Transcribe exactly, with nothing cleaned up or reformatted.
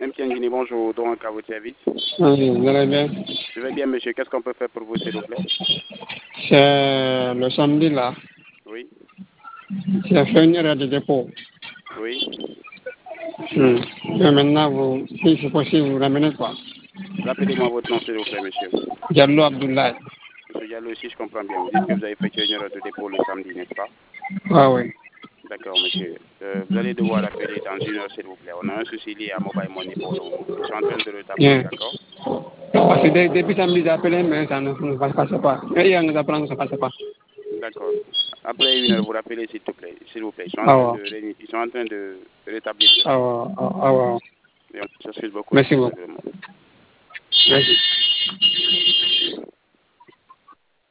M. Kiangini, bonjour, donc à votre service. Oui, vous allez bien? Je vais bien, monsieur. Qu'est-ce qu'on peut faire pour vous, s'il vous plaît? C'est le samedi là. Oui. J'ai fait une erreur de dépôt. Oui. Hmm. Et maintenant, vous, si c'est possible, vous ramenez quoi? Rappelez-moi votre nom, s'il vous plaît, monsieur. Diallo Abdoulaye. Monsieur Diallo, si je comprends bien, vous dites que vous avez effectué une erreur de dépôt le samedi, n'est-ce pas? Ah oui. D'accord, monsieur. Euh, vous allez devoir appeler dans une heure, s'il vous plaît. On a un souci lié à Mobile Money pour le moment. Ils sont en train de rétablir, Bien. d'accord? Parce que dès- depuis samedi, j'ai appelé, mais ça ne, ne passe pas. Et hier, nous apprenons que ça ne passe pas. D'accord. Après une heure, vous rappelez, s'il te plaît. S'il vous plaît. Ils sont en Ah train ouais. de, réuni- ils sont en train de rétablir cela. Ah ouais. Ah ouais. Et on s'excuse beaucoup de Merci ce beaucoup. désagrément. Merci.